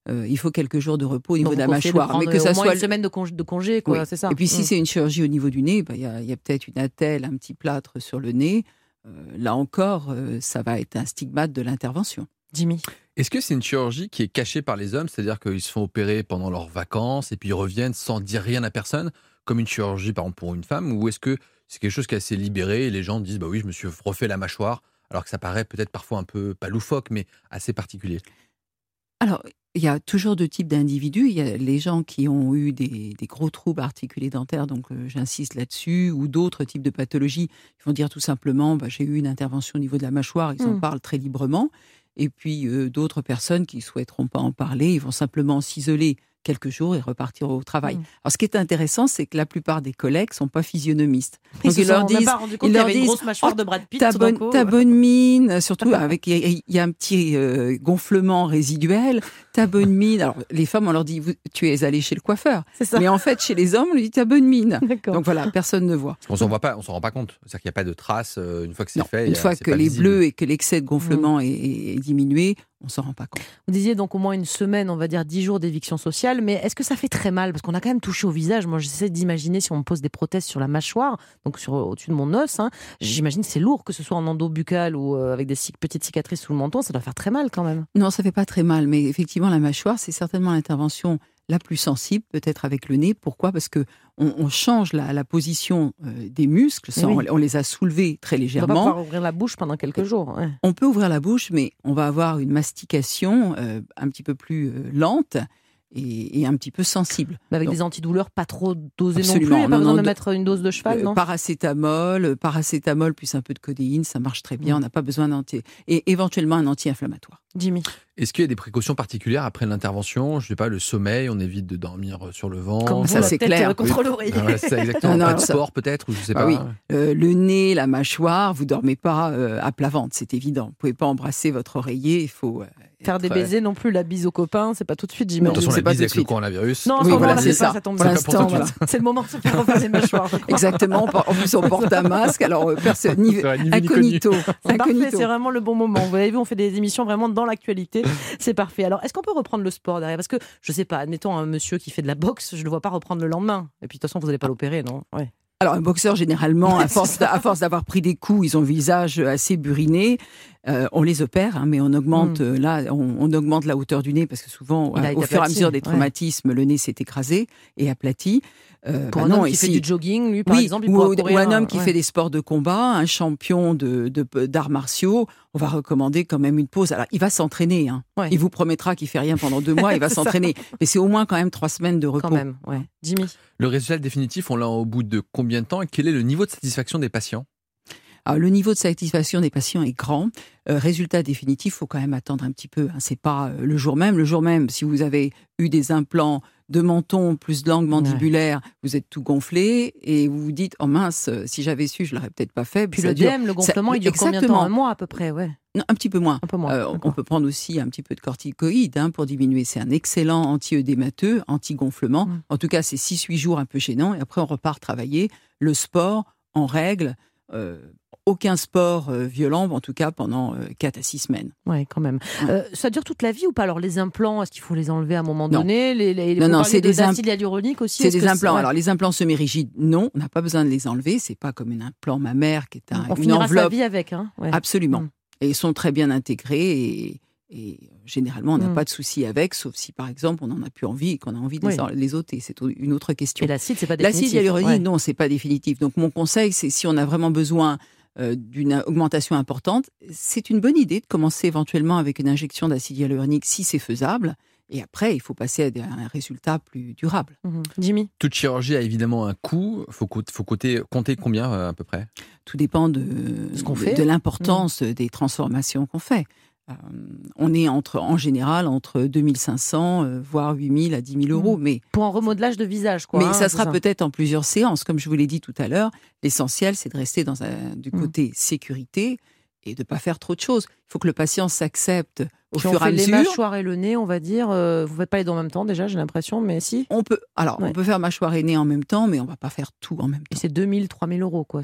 euh, il faut quelques jours de repos au niveau Donc, de la on conseille mâchoire. de prendre, mais que euh, ça au moins soit une semaine de congé, de congé quoi, oui. c'est ça. Et puis si mmh. c'est une chirurgie au niveau du nez, il bah, y, a, y a peut-être une attelle, un petit plâtre sur le nez. Euh, là encore, euh, ça va être un stigmate de l'intervention. Jimmy. Est-ce que c'est une chirurgie qui est cachée par les hommes, c'est-à-dire qu'ils se font opérer pendant leurs vacances et puis ils reviennent sans dire rien à personne, comme une chirurgie par exemple pour une femme, ou est-ce que c'est quelque chose qui est assez libéré et les gens disent bah oui, je me suis refait la mâchoire, alors que ça paraît peut-être parfois un peu, pas loufoque, mais assez particulier? Alors, il y a toujours deux types d'individus. Il y a les gens qui ont eu des, des gros troubles articulés dentaires, donc euh, j'insiste là-dessus, ou d'autres types de pathologies. Ils vont dire tout simplement, bah, j'ai eu une intervention au niveau de la mâchoire, ils mmh. en parlent très librement. Et puis euh, d'autres personnes qui ne souhaiteront pas en parler, ils vont simplement s'isoler quelques jours et repartir au travail. Mmh. Alors, ce qui est intéressant, c'est que la plupart des collègues ne sont pas physionomistes. Ils Donc, ils leur disent, ils leur disent, une grosse mâchoire oh, de Brad Pitt, ta bonne, coup, ta ouais. bonne mine, surtout avec, il y, y a un petit euh, gonflement résiduel, ta bonne mine. Alors, les femmes, on leur dit, vous, tu es allé chez le coiffeur. C'est ça. Mais en fait, chez les hommes, on leur dit, ta bonne mine. D'accord. Donc voilà, personne ne voit. On s'en voit pas, on s'en rend pas compte. C'est-à-dire qu'il n'y a pas de traces euh, une fois que c'est non, fait. Une a, fois que les visible. bleus et que l'excès de gonflement mmh. est, est diminué, on s'en rend pas compte. Vous disiez donc au moins une semaine, on va dire dix jours d'éviction sociale, mais est-ce que ça fait très mal? Parce qu'on a quand même touché au visage. Moi, j'essaie d'imaginer si on me pose des prothèses sur la mâchoire, donc sur, au-dessus de mon os. Hein, j'imagine que c'est lourd, que ce soit en endobuccal ou euh, avec des cic- petites cicatrices sous le menton, ça doit faire très mal quand même. Non, ça fait pas très mal, mais effectivement, la mâchoire, c'est certainement l'intervention la plus sensible, peut-être avec le nez. Pourquoi ? Parce que on, on change la, la position euh, des muscles, sans, oui. on, on les a soulevés très légèrement. On va pas pouvoir ouvrir la bouche pendant quelques jours. Ouais. On peut ouvrir la bouche, mais on va avoir une mastication euh, un petit peu plus euh, lente et, et un petit peu sensible. Mais avec Donc, des antidouleurs pas trop dosées non plus, absolument. il n'y a pas non, besoin non, de de, mettre une dose de cheval, euh, non ? Paracétamol, paracétamol plus un peu de codéine, ça marche très bien, mmh. on n'a pas besoin d'anti... Et éventuellement un anti-inflammatoire. Jimmy. Est-ce qu'il y a des précautions particulières après l'intervention ? Je ne sais pas, le sommeil, on évite de dormir sur le ventre. Comme ça, vous, c'est clair. Contre l'oreille. Ah ouais, c'est ça, exactement. non, pas non, de ça... sport peut-être, ou je sais ah pas. Oui. Euh, le nez, la mâchoire, vous dormez pas euh, à plat ventre, c'est évident. Vous pouvez pas embrasser votre oreiller, il faut... Euh, Faire être... des baisers non plus, la bise aux copains, c'est pas tout de suite, j'imagine. De toute façon, c'est la pas bise tout de avec suite. le coronavirus. Non, oui, voilà, là, c'est ça. ça. ça tombe Pour l'instant, voilà. C'est le moment de se faire refaire les mâchoires. Exactement. En plus, on porte un masque, alors personne ni incognito. C'est parfait, c'est vraiment le bon moment. Vous avez vu, on fait des émissions vraiment dans l'actualité. C'est parfait. Alors, est-ce qu'on peut reprendre le sport derrière ? Parce que, je sais pas, admettons un monsieur qui fait de la boxe, je le vois pas reprendre le lendemain. Et puis, de toute façon, vous n'allez pas l'opérer, non ? Ouais. Alors, un boxeur, généralement, à force, à force d'avoir pris des coups, ils ont le visage assez buriné. Euh, on les opère, hein, mais on augmente, mmh. là, on, on augmente la hauteur du nez parce que souvent, euh, au fur et à mesure des traumatismes, ouais. le nez s'est écrasé et aplati. Euh, Pour bah un non, homme qui ici, fait du jogging, lui, par oui, exemple, il ou, pourra ou un homme qui ouais. fait des sports de combat, un champion de, de, d'arts martiaux, on va recommander quand même une pause. Alors, il va s'entraîner. Hein. Ouais. Il vous promettra qu'il fait rien pendant deux mois, il va s'entraîner. Ça. Mais c'est au moins quand même trois semaines de repos. Quand même, ouais. Jimmy. Le résultat définitif, on l'a au bout de combien de temps ? Et quel est le niveau de satisfaction des patients ? Alors, le niveau de satisfaction des patients est grand. Euh, résultat définitif, il faut quand même attendre un petit peu. Hein. C'est pas euh, le jour même. Le jour même, si vous avez eu des implants de menton plus de langue mandibulaire, ouais. vous êtes tout gonflé et vous vous dites « Oh mince, si j'avais su, je l'aurais peut-être pas fait ». Puis le D M, le gonflement, ça, il dure combien de temps ? Un mois à peu près, ouais. Non, un petit peu moins. Un peu moins. Euh, on peut prendre aussi un petit peu de corticoïdes hein, pour diminuer. C'est un excellent anti-œdémateux, anti-gonflement. Mmh. En tout cas, c'est six huit jours un peu gênant et après on repart travailler. Le sport, en règle, euh, aucun sport euh, violent, en tout cas pendant euh, quatre à six semaines. Oui, quand même. Ouais. Euh, ça dure toute la vie ou pas ? Alors les implants, est-ce qu'il faut les enlever à un moment non. donné ? les, les, Non, non, c'est de des acide hyaluronique aussi. C'est des implants. C'est... Alors les implants semi-rigides, non, on n'a pas besoin de les enlever. C'est pas comme un implant mammaire qui est un, on une finira enveloppe. sa vie avec, hein. Ouais. Absolument. Mmh. Et ils sont très bien intégrés et, et généralement on n'a mmh. pas de souci avec, sauf si par exemple on n'en a plus envie et qu'on a envie de oui. les, les ôter. C'est une autre question. Et l'acide, c'est pas définitif. L'acide hyaluronique, ouais. non, c'est pas définitif. Donc mon conseil, c'est si on a vraiment besoin euh, d'une augmentation importante, c'est une bonne idée de commencer éventuellement avec une injection d'acide hyaluronique si c'est faisable. Et après, il faut passer à un résultat plus durable. Mmh. Jimmy ? Toute chirurgie a évidemment un coût. Il faut, faut compter, compter combien euh, à peu près ? Tout dépend de, Ce qu'on de, fait. de l'importance mmh. des transformations qu'on fait. Euh, on est entre, en général entre deux mille cinq cents, euh, voire huit mille à dix mille euros. Mmh. Mais, pour un remodelage de visage, quoi. Mais hein, ça sera ça. peut-être en plusieurs séances. Comme je vous l'ai dit tout à l'heure, l'essentiel, c'est de rester dans un, du côté mmh. sécurité et de ne pas faire trop de choses. Il faut que le patient s'accepte au Puis fur et à mesure. On fait les mâchoires et le nez, on va dire. Euh, vous ne faites pas les deux en même temps déjà, j'ai l'impression, mais si. On peut, alors, ouais. on peut faire mâchoire et nez en même temps, mais on ne va pas faire tout en même temps. Et c'est deux mille, trois mille euros, quoi, c'est ça ?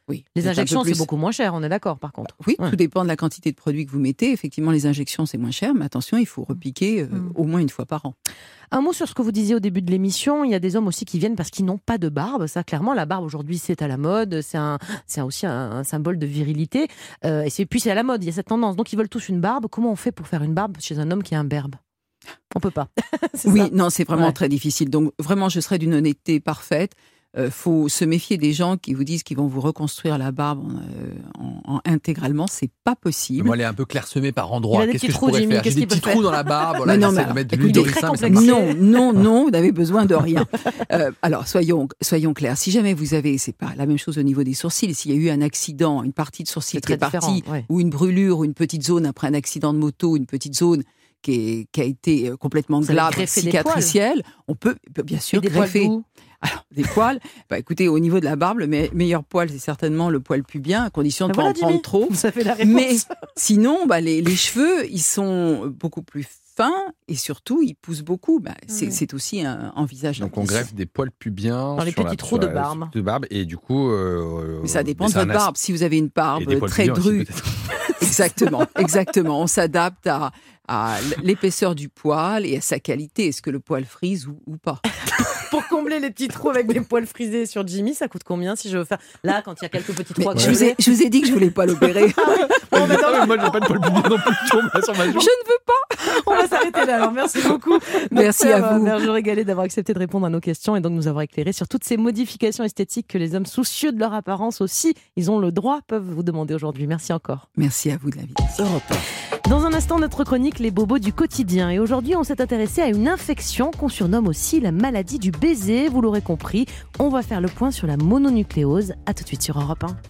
Oui. Les injections, plus... c'est beaucoup moins cher, on est d'accord, par contre. Oui, ouais. Tout dépend de la quantité de produits que vous mettez. Effectivement, les injections, c'est moins cher, mais attention, il faut repiquer euh, mmh. au moins une fois par an. Un mot sur ce que vous disiez au début de l'émission. Il y a des hommes aussi qui viennent parce qu'ils n'ont pas de barbe. Ça, clairement, la barbe aujourd'hui, c'est à la mode. C'est, un, c'est aussi un, un symbole de virilité. Euh, et c'est, puis c'est à la mode. Il y a cette tendance. Donc, ils veulent tous une barbe. Comment on fait pour faire une barbe chez un homme qui a un berbe ? On peut pas. oui, ça non, c'est vraiment ouais. très difficile. Donc, vraiment, je serais d'une honnêteté parfaite. Il euh, faut se méfier des gens qui vous disent qu'ils vont vous reconstruire la barbe en, euh, en, en intégralement. C'est pas possible. Moi, elle est un peu clairsemée par endroits. Qu'est-ce que je trous, pourrais Jimmy, faire J'ai des petits trous dans la barbe. Voilà, non, mais alors, mettre de écoutez, l'huile d'oricin, mais ça non, non, non, vous n'avez besoin de rien. Euh, alors, soyons, soyons clairs. Si jamais vous avez, c'est pas la même chose au niveau des sourcils. S'il y a eu un accident, une partie de sourcil qui est partie, ouais. ou une brûlure, ou une petite zone après un accident de moto, une petite zone qui, est, qui a été complètement glabre, cicatricielle, on peut, peut bien sûr des greffer. Alors, des poils, bah, écoutez, au niveau de la barbe, le me- meilleur poil, c'est certainement le poil pubien, à condition de ne voilà, pas en prendre trop. Ça fait la réponse. Mais sinon, bah, les, les cheveux, ils sont beaucoup plus fins et surtout, ils poussent beaucoup. Bah, c'est, mmh. c'est aussi un envisageable. Donc, on greffe des poils pubiens dans les sur petits la, trous de barbe. de barbe. Et du coup... Euh, mais ça dépend de votre barbe. As... Si vous avez une barbe très drue... Aussi, exactement, exactement. On s'adapte à, à l'épaisseur du poil et à sa qualité. Est-ce que le poil frise ou, ou pas? Pour combler les petits trous avec des poils frisés sur Jimmy, ça coûte combien si je veux faire... Là, quand il y a quelques petits trous... Je, vous ai, je vous ai dit que je voulais pas l'opérer. Bon, mais non, moi, j'ai pas de poils pubien non plus sur ma, sur ma joue. Je ne veux pas. On va s'arrêter là. Alors, merci beaucoup. Merci Docteur à vous. Berger Régalé d'avoir accepté de répondre à nos questions et donc nous avoir éclairé sur toutes ces modifications esthétiques que les hommes soucieux de leur apparence aussi, ils ont le droit, peuvent vous demander aujourd'hui. Merci encore. Merci à vous de l'invitation. Europe un. Dans un instant, notre chronique Les bobos du quotidien. Et aujourd'hui, on s'est intéressé à une infection qu'on surnomme aussi la maladie du baiser. Vous l'aurez compris, on va faire le point sur la mononucléose. À tout de suite sur Europe un.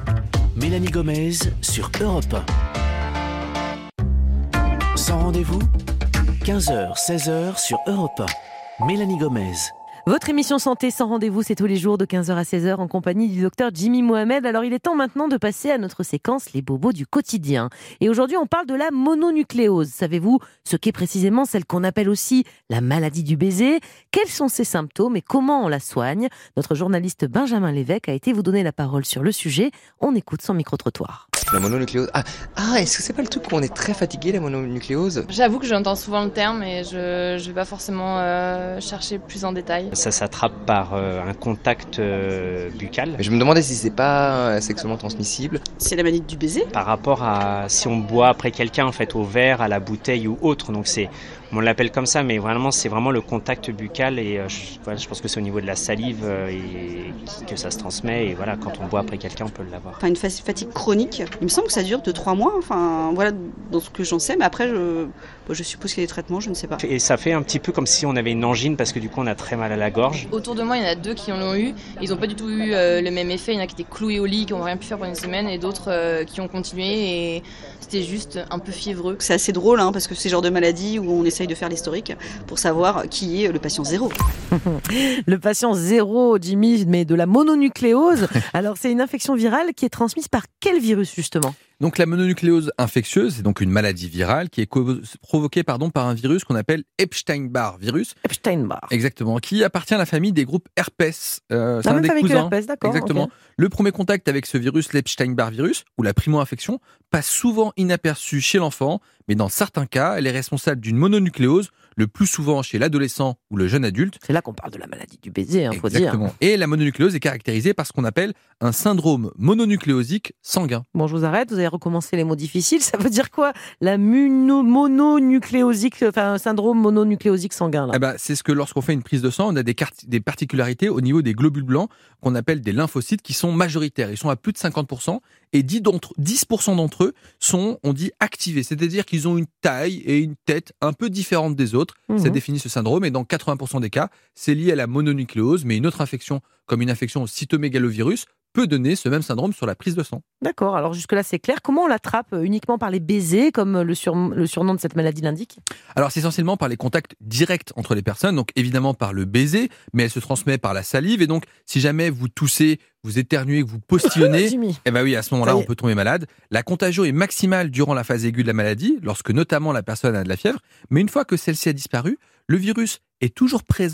Mélanie Gomez sur Europe un. Sans rendez-vous, quinze heures, seize heures sur Europe un. Mélanie Gomez. Votre émission Santé sans rendez-vous, c'est tous les jours de quinze heures à seize heures en compagnie du docteur Jimmy Mohamed. Alors il est temps maintenant de passer à notre séquence Les bobos du quotidien. Et aujourd'hui on parle de la mononucléose. Savez-vous ce qu'est précisément celle qu'on appelle aussi la maladie du baiser? Quels sont ses symptômes et comment on la soigne? Notre journaliste Benjamin Lévesque a été vous donner la parole sur le sujet. On écoute son micro-trottoir. La mononucléose. Ah, ah, est-ce que c'est pas le truc où on est très fatigué, la mononucléose? J'avoue que j'entends souvent le terme et je ne vais pas forcément euh, chercher plus en détail. Ça s'attrape par euh, un contact euh, buccal. Je me demandais si c'est pas sexuellement transmissible. C'est la maladie du baiser? Par rapport à si on boit après quelqu'un, en fait, au verre, à la bouteille ou autre. Donc c'est, on l'appelle comme ça, mais vraiment c'est vraiment le contact buccal et euh, je, voilà, je pense que c'est au niveau de la salive euh, et que ça se transmet. Et voilà, quand on boit après quelqu'un, on peut l'avoir. Enfin, une fatigue chronique. Il me semble que ça dure deux trois mois, enfin voilà dans ce que j'en sais, mais après je, je suppose qu'il y a des traitements, je ne sais pas. Et ça fait un petit peu comme si on avait une angine parce que du coup on a très mal à la gorge. Autour de moi il y en a deux qui en ont eu, ils n'ont pas du tout eu euh, le même effet, il y en a qui étaient cloués au lit, qui n'ont rien pu faire pendant une semaine et d'autres euh, qui ont continué et c'était juste un peu fiévreux. C'est assez drôle hein, parce que c'est le genre de maladie où on essaye de faire l'historique pour savoir qui est le patient zéro. Le patient zéro, Jimmy, mais de la mononucléose. Alors c'est une infection virale qui est transmise par quel virus justement ? Donc la mononucléose infectieuse, c'est donc une maladie virale qui est co- provoquée pardon, par un virus qu'on appelle Epstein-Barr virus. Epstein-Barr. Exactement, qui appartient à la famille des groupes herpès. Euh, c'est la un même des famille cousins. que herpès, d'accord. Exactement. Okay. Le premier contact avec ce virus, l'Epstein-Barr virus, ou la primo-infection, passe souvent inaperçu chez l'enfant, mais dans certains cas, elle est responsable d'une mononucléose, le plus souvent chez l'adolescent ou le jeune adulte. C'est là qu'on parle de la maladie du baiser, hein, faut Exactement. dire. Et la mononucléose est caractérisée par ce qu'on appelle un syndrome mononucléosique sanguin. Bon, je vous arrête, vous allez recommencer les mots difficiles. Ça veut dire quoi, la muno- mononucléosique, enfin, syndrome mononucléosique sanguin là. Eh ben, c'est ce que lorsqu'on fait une prise de sang, on a des, car- des particularités au niveau des globules blancs qu'on appelle des lymphocytes qui sont majoritaires. Ils sont à plus de cinquante pour cent et dix, d'entre, dix pour cent d'entre eux sont, on dit, activés. C'est-à-dire qu'ils ont une taille et une tête un peu différentes des autres. Mmh. Ça définit ce syndrome et dans quatre-vingts pour cent des cas, c'est lié à la mononucléose, mais une autre infection, comme une infection au cytomégalovirus, peut donner ce même syndrome sur la prise de sang. D'accord, alors jusque-là c'est clair. Comment on l'attrape? Uniquement par les baisers, comme le, sur, le surnom de cette maladie l'indique? Alors c'est essentiellement par les contacts directs entre les personnes, donc évidemment par le baiser, mais elle se transmet par la salive, et donc si jamais vous toussez, vous éternuez, que vous postillonnez, eh ben oui, à ce moment-là on peut tomber malade. La contagion est maximale durant la phase aiguë de la maladie, lorsque notamment la personne a de la fièvre, mais une fois que celle-ci a disparu, le virus est toujours présent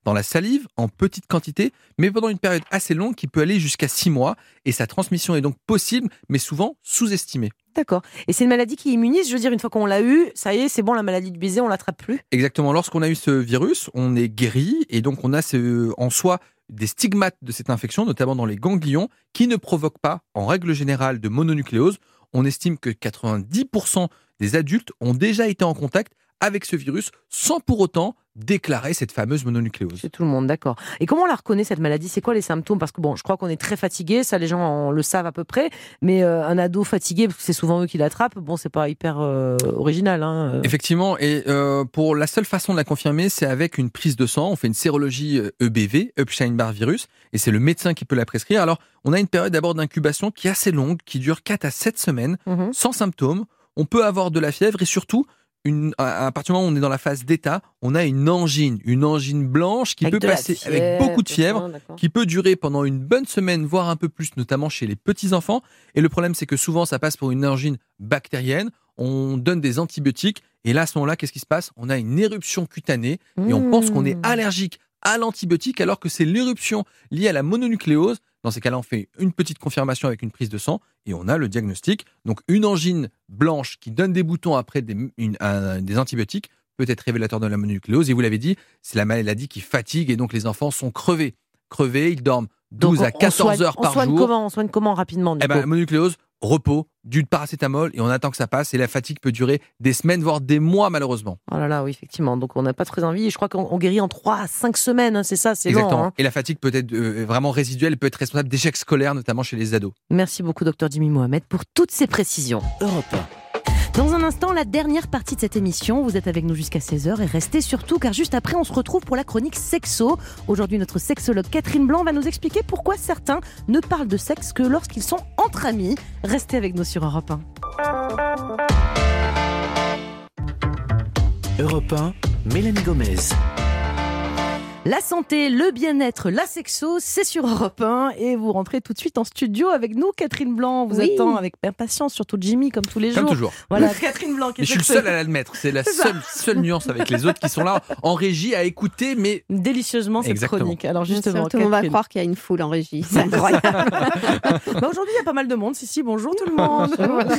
dans la salive, en petite quantité, mais pendant une période assez longue qui peut aller jusqu'à six mois. Et sa transmission est donc possible, mais souvent sous-estimée. D'accord. Et c'est une maladie qui immunise, je veux dire, une fois qu'on l'a eu, ça y est, c'est bon, la maladie du baiser, on l'attrape plus? Exactement. Lorsqu'on a eu ce virus, on est guéri, et donc on a ce, en soi des stigmates de cette infection, notamment dans les ganglions, qui ne provoquent pas, en règle générale, de mononucléose. On estime que quatre-vingt-dix pour cent des adultes ont déjà été en contact avec ce virus sans pour autant déclarer cette fameuse mononucléose. C'est tout le monde, d'accord. Et comment on la reconnaît, cette maladie? C'est quoi les symptômes? Parce que bon, je crois qu'on est très fatigué, ça les gens on le savent à peu près, mais euh, un ado fatigué, parce que c'est souvent eux qui l'attrapent, bon, c'est pas hyper euh, original. Hein. Effectivement, et euh, pour la seule façon de la confirmer, c'est avec une prise de sang. On fait une sérologie E B V, Epstein-Barr virus, et c'est le médecin qui peut la prescrire. Alors, on a une période d'abord d'incubation qui est assez longue, qui dure quatre à sept semaines, mmh. sans symptômes. On peut avoir de la fièvre et surtout, Une, à partir du moment où on est dans la phase d'état, on a une angine, une angine blanche qui avec peut passer fièvre, avec beaucoup de fièvre, qui peut durer pendant une bonne semaine, voire un peu plus, notamment chez les petits-enfants. Et le problème, c'est que souvent, ça passe pour une angine bactérienne. On donne des antibiotiques. Et là, à ce moment-là, qu'est-ce qui se passe? On a une éruption cutanée et on mmh. pense qu'on est allergique à l'antibiotique alors que c'est l'éruption liée à la mononucléose. Dans ces cas-là, on fait une petite confirmation avec une prise de sang et on a le diagnostic. Donc, une angine blanche qui donne des boutons après des, une, un, des antibiotiques peut être révélateur de la mononucléose. Et vous l'avez dit, c'est la maladie qui fatigue et donc les enfants sont crevés. Crevés, ils dorment douze à quatorze heures par on soigne jour. Comment, on soigne comment rapidement du eh ben, coup mononucléose, repos, du paracétamol et on attend que ça passe. Et la fatigue peut durer des semaines, voire des mois malheureusement. Oh là là, oui, effectivement. Donc on n'a pas très envie. Et je crois qu'on guérit en trois à cinq semaines, hein, c'est ça, c'est Exactement. long. Hein. Et la fatigue peut être euh, vraiment résiduelle, elle peut être responsable d'échecs scolaires, notamment chez les ados. Merci beaucoup, docteur Jimmy Mohamed, pour toutes ces précisions. Europe un. Dans un instant, la dernière partie de cette émission. Vous êtes avec nous jusqu'à seize heures et restez surtout car juste après, on se retrouve pour la chronique sexo. Aujourd'hui, notre sexologue Catherine Blanc va nous expliquer pourquoi certains ne parlent de sexe que lorsqu'ils sont entre amis. Restez avec nous sur Europe un. Europe un, Mélanie Gomez. La santé, le bien-être, la sexo, c'est sur Europe un et vous rentrez tout de suite en studio avec nous, Catherine Blanc. Vous oui. attend avec impatience, surtout Jimmy, comme tous les comme jours. Comme toujours. Voilà, Catherine Blanc. Mais je suis le seul à l'admettre. C'est la c'est seule, seule nuance avec les autres qui sont là en régie à écouter, mais délicieusement cette Exactement. Chronique. Alors justement, tout le monde va croire qu'il y a une foule en régie. C'est incroyable. bah aujourd'hui, il y a pas mal de monde. Si si, bonjour tout le monde.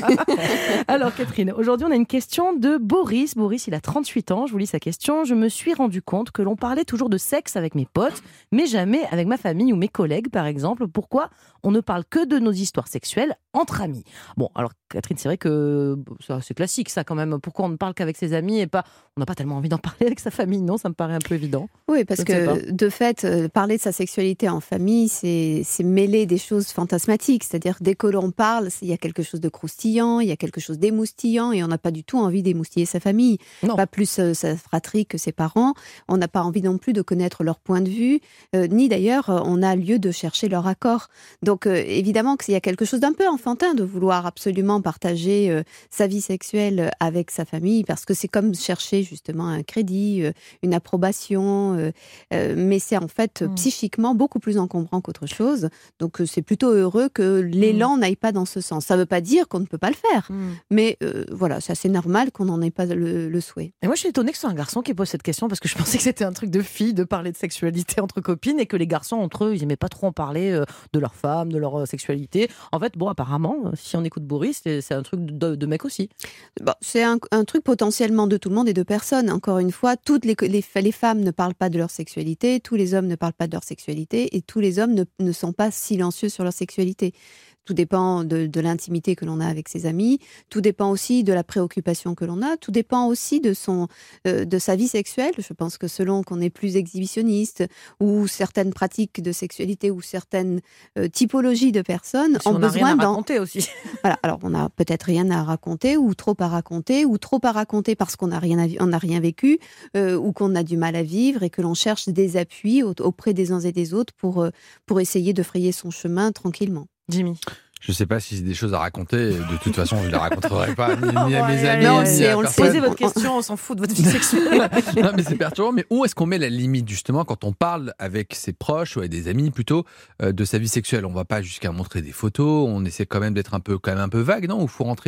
Alors Catherine, aujourd'hui, on a une question de Boris. Boris, il a trente-huit ans. Je vous lis sa question. Je me suis rendu compte que l'on parlait toujours de sexe avec mes potes, mais jamais avec ma famille ou mes collègues, par exemple. Pourquoi on ne parle que de nos histoires sexuelles entre amis? Bon, alors Catherine, c'est vrai que ça, c'est classique ça quand même. Pourquoi on ne parle qu'avec ses amis et pas... On n'a pas tellement envie d'en parler avec sa famille, non? Ça me paraît un peu évident. Oui, parce que de fait, euh, parler de sa sexualité en famille, c'est, c'est mêler des choses fantasmatiques. C'est-à-dire dès que l'on parle, il y a quelque chose de croustillant, il y a quelque chose d'émoustillant et on n'a pas du tout envie d'émoustiller sa famille. Non. Pas plus euh, sa fratrie que ses parents. On n'a pas envie non plus de connaître leur point de vue, euh, ni d'ailleurs euh, on a lieu de chercher leur accord. Donc euh, évidemment qu'il y a quelque chose d'un peu enfantin de vouloir absolument partager euh, sa vie sexuelle avec sa famille, parce que c'est comme chercher justement un crédit, euh, une approbation, euh, euh, mais c'est en fait mmh. psychiquement beaucoup plus encombrant qu'autre chose. Donc euh, c'est plutôt heureux que l'élan mmh. n'aille pas dans ce sens. Ça ne veut pas dire qu'on ne peut pas le faire, mmh. mais euh, voilà, c'est assez normal qu'on n'en ait pas le, le souhait. Et moi je suis étonnée que ce soit un garçon qui pose cette question, parce que je pensais que c'était un truc de fille de parler de sexualité entre copines et que les garçons entre eux ils n'aimaient pas trop en parler euh, de leur femme, de leur sexualité. En fait, bon, apparemment, si on écoute Boris, c'est, c'est un truc de, de mec aussi. Bon, c'est un, un truc potentiellement de tout le monde et de personne. Encore une fois, toutes les, les, les femmes ne parlent pas de leur sexualité, tous les hommes ne parlent pas de leur sexualité et tous les hommes ne, ne sont pas silencieux sur leur sexualité. Tout dépend de, de l'intimité que l'on a avec ses amis, tout dépend aussi de la préoccupation que l'on a, tout dépend aussi de, son, euh, de sa vie sexuelle. Je pense que selon qu'on est plus exhibitionniste ou certaines pratiques de sexualité ou certaines euh, typologies de personnes si ont on besoin rien à d'en... raconter aussi. Voilà, alors on n'a peut-être rien à raconter ou trop à raconter ou trop à raconter parce qu'on n'a rien, à... on n'a rien vécu euh, ou qu'on a du mal à vivre et que l'on cherche des appuis auprès des uns et des autres pour, euh, pour essayer de frayer son chemin tranquillement. Jimmy. Je ne sais pas si c'est des choses à raconter. De toute façon, je ne les raconterai pas ni, ni à mes amis, non, ni c'est, à on personne. Posez votre question, on s'en fout de votre vie sexuelle. Non, mais c'est perturbant. Mais où est-ce qu'on met la limite, justement, quand on parle avec ses proches ou avec des amis, plutôt, euh, de sa vie sexuelle? On ne va pas jusqu'à montrer des photos. On essaie quand même d'être un peu, quand même un peu vague, non? Ou il faut rentrer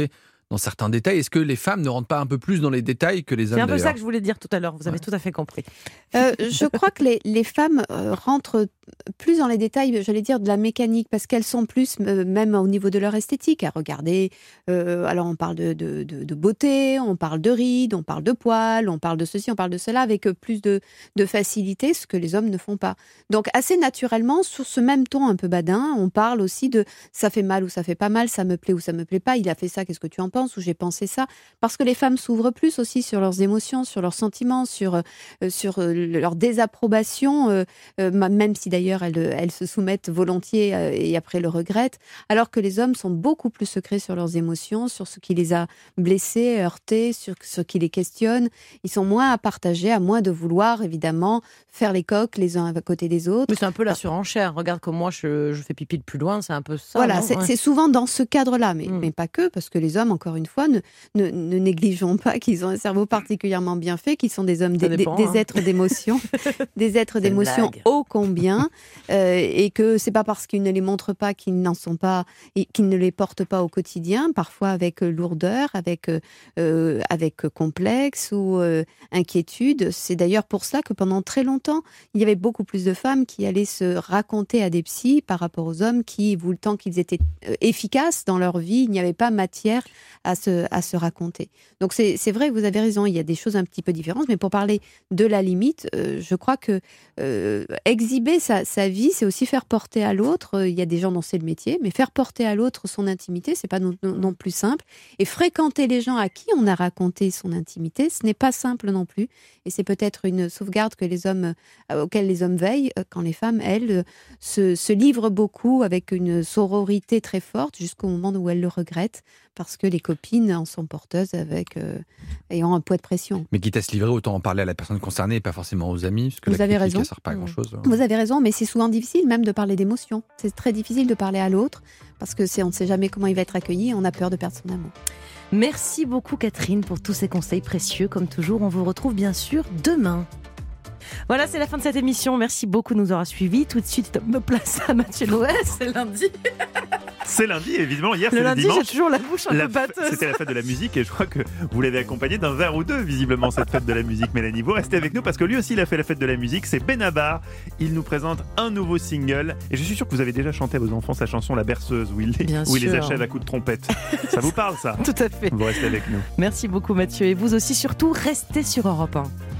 dans certains détails. Est-ce que les femmes ne rentrent pas un peu plus dans les détails que les hommes C'est un peu d'ailleurs ça que je voulais dire tout à l'heure, vous avez ouais. tout à fait compris. Euh, je crois que les, les femmes euh, rentrent plus dans les détails, j'allais dire, de la mécanique, parce qu'elles sont plus, euh, même au niveau de leur esthétique, à regarder. Euh, alors on parle de, de, de, de beauté, on parle de rides, on parle de poils, on parle de ceci, on parle de cela, avec plus de, de facilité, ce que les hommes ne font pas. Donc assez naturellement, sur ce même ton un peu badin, on parle aussi de ça fait mal ou ça fait pas mal, ça me plaît ou ça me plaît pas, il a fait ça, qu'est-ce que tu en penses, ou j'ai pensé ça, parce que les femmes s'ouvrent plus aussi sur leurs émotions, sur leurs sentiments, sur, euh, sur euh, leur désapprobation, euh, euh, même si d'ailleurs elles, elles se soumettent volontiers euh, et après le regrettent, alors que les hommes sont beaucoup plus secrets sur leurs émotions, sur ce qui les a blessés, heurtés, sur ce qui les questionne. Ils sont moins à partager, à moins de vouloir évidemment faire les coqs les uns à côté des autres. Mais c'est un peu la surenchère. Regarde comme moi je, je fais pipi de plus loin, c'est un peu ça. Voilà, c'est, ouais. c'est souvent dans ce cadre-là, mais, mm. mais pas que, parce que les hommes, encore une fois, ne, ne, ne négligeons pas qu'ils ont un cerveau particulièrement bien fait, qu'ils sont des hommes, des, dépend, des, hein. des êtres d'émotion, des êtres d'émotion ô combien, euh, et que c'est pas parce qu'ils ne les montrent pas qu'ils n'en sont pas, et qu'ils ne les portent pas au quotidien, parfois avec lourdeur, avec euh, avec complexe ou euh, inquiétude. C'est d'ailleurs pour ça que pendant très longtemps, il y avait beaucoup plus de femmes qui allaient se raconter à des psys par rapport aux hommes qui, vu le temps qu'ils étaient euh, efficaces dans leur vie, il n'y avait pas matière à se, à se raconter. Donc c'est, c'est vrai, vous avez raison, il y a des choses un petit peu différentes, mais pour parler de la limite, euh, je crois que euh, exhiber sa, sa vie, c'est aussi faire porter à l'autre, il y a des gens dont c'est le métier, mais faire porter à l'autre son intimité, c'est pas non, non, non plus simple. Et fréquenter les gens à qui on a raconté son intimité, ce n'est pas simple non plus. Et c'est peut-être une sauvegarde que les hommes, euh, auquel les hommes veillent, euh, quand les femmes, elles, euh, se, se livrent beaucoup avec une sororité très forte jusqu'au moment où elles le regrettent, parce que les copines en sont porteuses avec, euh, ayant un poids de pression. Mais quitte à se livrer, autant en parler à la personne concernée et pas forcément aux amis, parce que Vous la avez critique, raison. elle sert pas à grand-chose. Vous avez raison, mais c'est souvent difficile même de parler d'émotions. C'est très difficile de parler à l'autre, parce que c'est, on ne sait jamais comment il va être accueilli et on a peur de perdre son amour. Merci beaucoup Catherine pour tous ces conseils précieux. Comme toujours, on vous retrouve bien sûr demain. Voilà, c'est la fin de cette émission. Merci beaucoup de nous avoir suivis. Tout de suite, me place à Mathieu Noël, c'est lundi. C'est lundi, évidemment. Hier, le c'est lundi, le dimanche. j'ai toujours la bouche un la peu batteuse. F... C'était la fête de la musique et je crois que vous l'avez accompagné d'un verre ou deux, visiblement, cette fête de la musique. Mélanie, vous restez avec nous parce que lui aussi, il a fait la fête de la musique. C'est Benabar. Il nous présente un nouveau single. Et je suis sûr que vous avez déjà chanté à vos enfants sa chanson La Berceuse, où il les, où il les achève à coups de trompette. Ça vous parle, ça? Tout à fait. Vous restez avec nous. Merci beaucoup, Mathieu. Et vous aussi, surtout, restez sur Europe un.